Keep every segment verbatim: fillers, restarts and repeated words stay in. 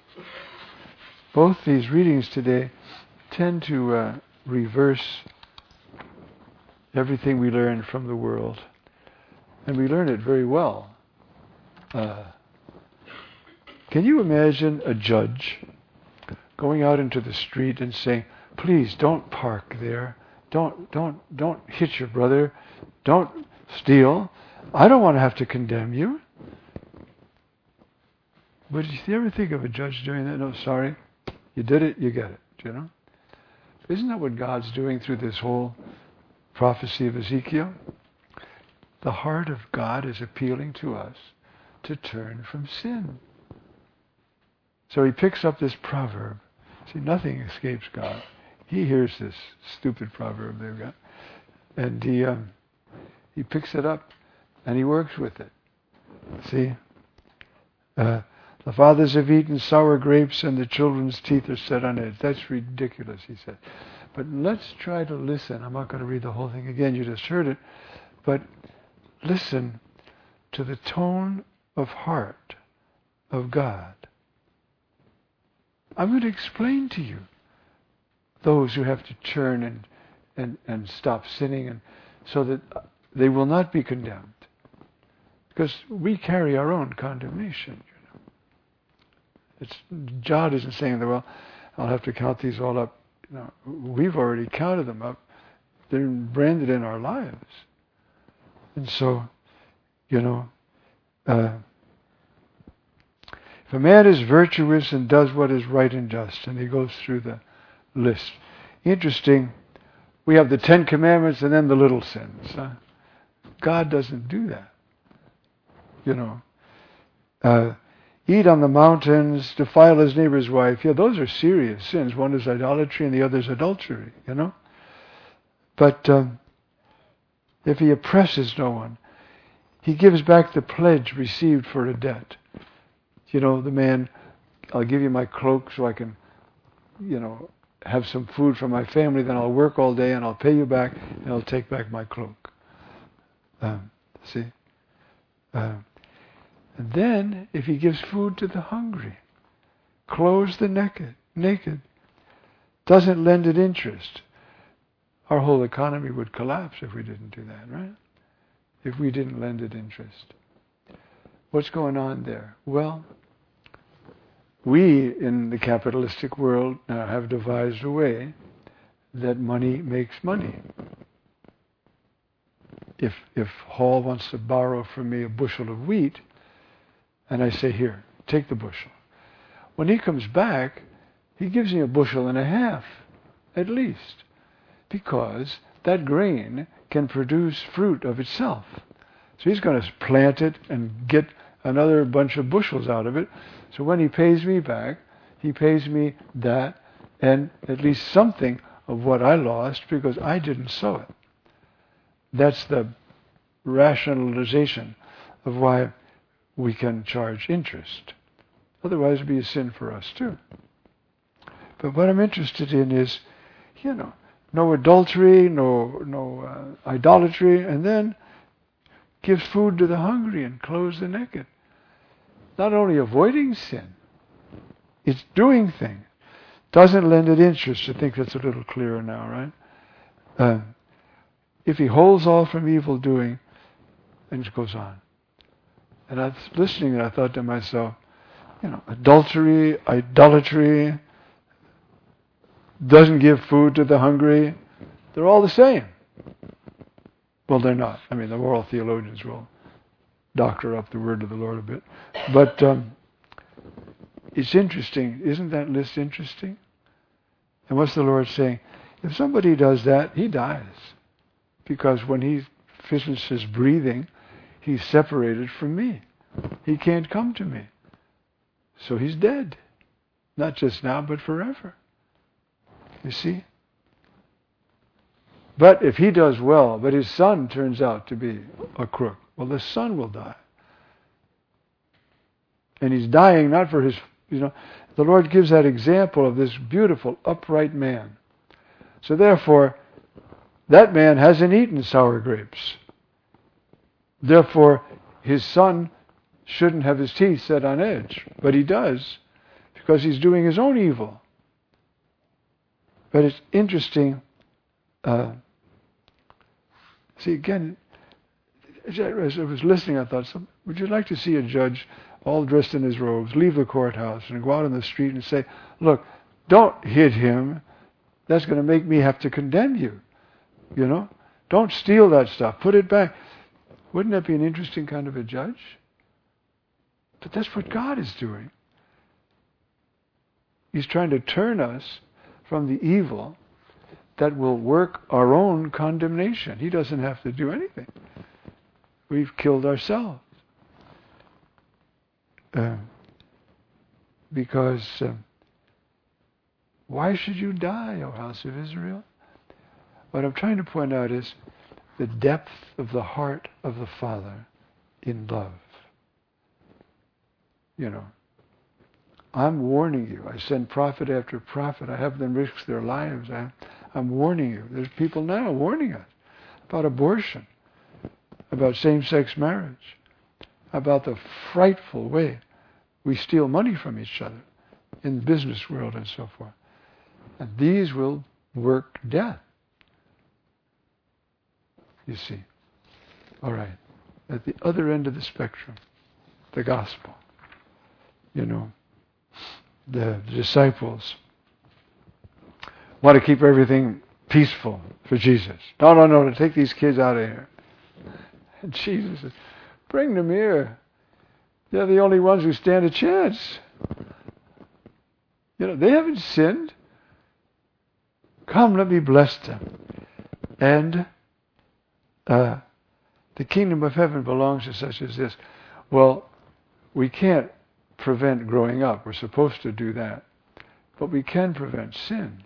both these readings today tend to uh, reverse everything we learn from the world. And we learn it very well. Uh, can you imagine a judge going out into the street and saying, please don't park there. Don't, don't, don't hit your brother. Don't steal. I don't want to have to condemn you. But did you ever think of a judge doing that? No, sorry. You did it, you get it. You know? Isn't that what God's doing through this whole prophecy of Ezekiel? The heart of God is appealing to us to turn from sin. So he picks up this proverb. See, nothing escapes God. He hears this stupid proverb they've got. And he um, he picks it up and he works with it. See? Uh, the fathers have eaten sour grapes and the children's teeth are set on edge. That's ridiculous, he said. But let's try to listen. I'm not going to read the whole thing again. You just heard it. But listen to the tone of heart of God. I'm going to explain to you those who have to turn and, and, and stop sinning, and so that they will not be condemned. Because we carry our own condemnation. You know, it's God isn't saying that, well, I'll have to count these all up. You know, we've already counted them up. They're branded in our lives. And so, you know, uh, if a man is virtuous and does what is right and just, and he goes through the list. Interesting, we have the Ten Commandments and then the little sins. Huh? God doesn't do that. You know, uh, eat on the mountains, defile his neighbor's wife. Yeah, those are serious sins. One is idolatry and the other is adultery, you know. But um, if he oppresses no one, he gives back the pledge received for a debt. You know, the man, I'll give you my cloak so I can, you know, have some food for my family, then I'll work all day and I'll pay you back and I'll take back my cloak. Um, see? Uh, and then, if he gives food to the hungry, clothes the naked, naked, doesn't lend it interest, our whole economy would collapse if we didn't do that, right? If we didn't lend it interest. What's going on there? Well, we in the capitalistic world now have devised a way that money makes money. If if Hall wants to borrow from me a bushel of wheat, and I say, here, take the bushel. When he comes back, he gives me a bushel and a half, at least, because that grain can produce fruit of itself. So he's going to plant it and get another bunch of bushels out of it. So when he pays me back, he pays me that and at least something of what I lost because I didn't sow it. That's the rationalization of why we can charge interest. Otherwise it would be a sin for us too. But what I'm interested in is, you know, no adultery, no no uh, idolatry, and then gives food to the hungry and clothes the naked. Not only avoiding sin, it's doing things. Doesn't lend it interest. I think that's a little clearer now, right? Uh, if he holds off from evil doing, then it goes on. And I was listening and I thought to myself, you know, adultery, idolatry, doesn't give food to the hungry, they're all the same. Well, they're not. I mean, the moral theologians will doctor up the word of the Lord a bit. But um, it's interesting. Isn't that list interesting? And what's the Lord saying? If somebody does that, he dies. Because when he finishes breathing, he's separated from me. He can't come to me. So he's dead. Not just now, but forever. You see? But if he does well, but his son turns out to be a crook, well, the son will die. And he's dying not for his, you know, the Lord gives that example of this beautiful, upright man. So therefore, that man hasn't eaten sour grapes. Therefore, his son shouldn't have his teeth set on edge. But he does, because he's doing his own evil. But it's interesting. Uh, see, again, as I was listening, I thought, so, would you like to see a judge all dressed in his robes leave the courthouse and go out on the street and say, look, don't hit him. That's going to make me have to condemn you. You know? Don't steal that stuff. Put it back. Wouldn't that be an interesting kind of a judge? But that's what God is doing. He's trying to turn us from the evil that will work our own condemnation. He doesn't have to do anything. We've killed ourselves. Uh, because uh, why should you die, O house of Israel? What I'm trying to point out is the depth of the heart of the Father in love. You know, I'm warning you. I send prophet after prophet. I have them risk their lives. I, I'm warning you. There's people now warning us about abortion, about same-sex marriage, about the frightful way we steal money from each other in the business world and so forth. And these will work death. You see. All right. At the other end of the spectrum, the gospel. You know, the, the disciples want to keep everything peaceful for Jesus. No, no, no, to take these kids out of here. And Jesus says, bring them here. They're the only ones who stand a chance. You know, they haven't sinned. Come, let me bless them. And uh, the kingdom of heaven belongs to such as this. Well, we can't prevent growing up. We're supposed to do that. But we can prevent sin.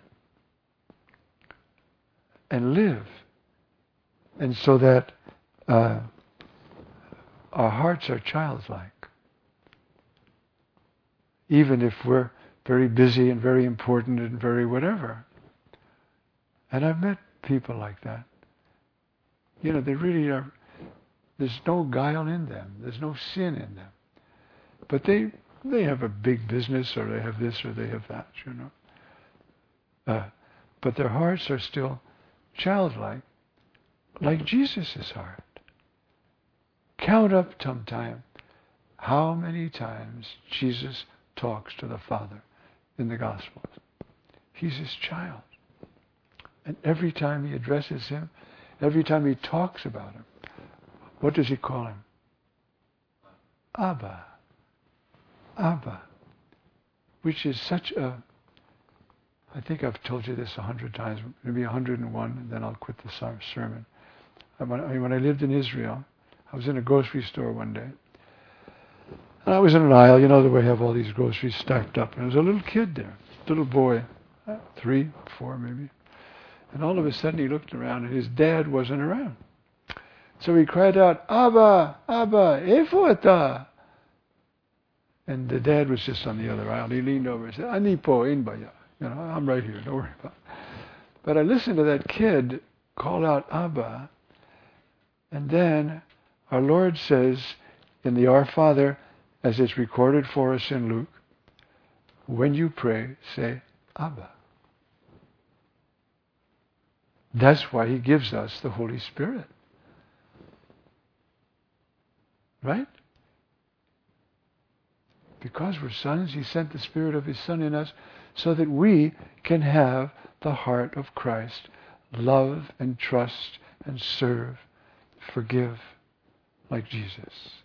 And live. And so that uh, our hearts are childlike. Even if we're very busy and very important and very whatever. And I've met people like that. You know, they really are, there's no guile in them. There's no sin in them. But they they have a big business, or they have this, or they have that, you know. Uh, but their hearts are still childlike, like Jesus' heart. Count up sometime how many times Jesus talks to the Father in the Gospels. He's his child. And every time he addresses him, every time he talks about him, what does he call him? Abba. Abba. Which is such a, I think I've told you this a hundred times, maybe a hundred and one, and then I'll quit the sermon. When I, when I lived in Israel, I was in a grocery store one day. And I was in an aisle, you know the way I have all these groceries stacked up. And there was a little kid there, little boy, three, four maybe. And all of a sudden he looked around and his dad wasn't around. So he cried out, Abba, Abba, Eifo ata? And the dad was just on the other aisle. He leaned over and said, Ani po inbaya. You know, I'm right here, don't worry about it. But I listened to that kid call out Abba. And then our Lord says in the Our Father, as it's recorded for us in Luke, when you pray, say Abba. That's why he gives us the Holy Spirit. Right? Because we're sons, he sent the Spirit of his Son in us so that we can have the heart of Christ. Love and trust and serve, forgive like Jesus.